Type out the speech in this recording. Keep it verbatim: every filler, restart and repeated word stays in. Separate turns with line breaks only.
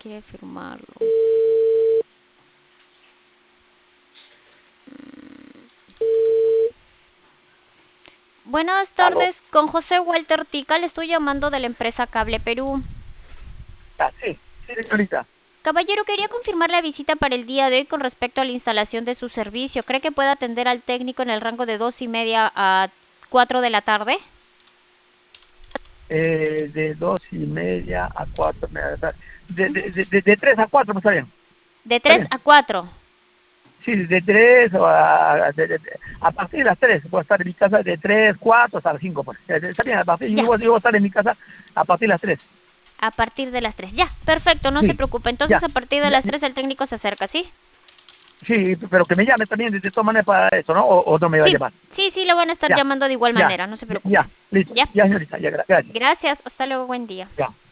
quiere firmarlo. Buenas tardes, con José Walter Tica, le estoy llamando de la empresa Cable Perú.
Ah, sí, sí, señorita.
Caballero, quería confirmar la visita para el día de hoy con respecto a la instalación de su servicio. ¿Cree que puede atender al técnico en el rango de dos y media a cuatro de la tarde?
Eh, de dos y media a cuatro, me da- da- de,
Ujú.
de, de, de, de tres a cuatro, pues está bien,
De
está
tres
bien.
a cuatro.
Sí, de tres o a, a- de- de- de- a partir de las tres, puedo estar en mi casa de tres, cuatro hasta las cinco, pues. Eh, Está bien, a partir, yo,
Ya,
voy- yo voy a estar en mi casa a partir de las tres.
a partir de las tres. Ya, perfecto, no se
Sí,
preocupe. Entonces
ya,
a partir de
ya,
las
ya,
tres el técnico se acerca, ¿sí?
sí, pero que me llame también de, de todas maneras para eso, ¿no? O, o no me va a
Sí,
llamar.
sí, sí, lo van a estar
Ya,
llamando de igual
ya,
manera, no se
ya,
preocupe.
ya, listo,
Ya,
ya, señorita, ya, gra- gracias,
gracias, hasta luego, buen día.
ya.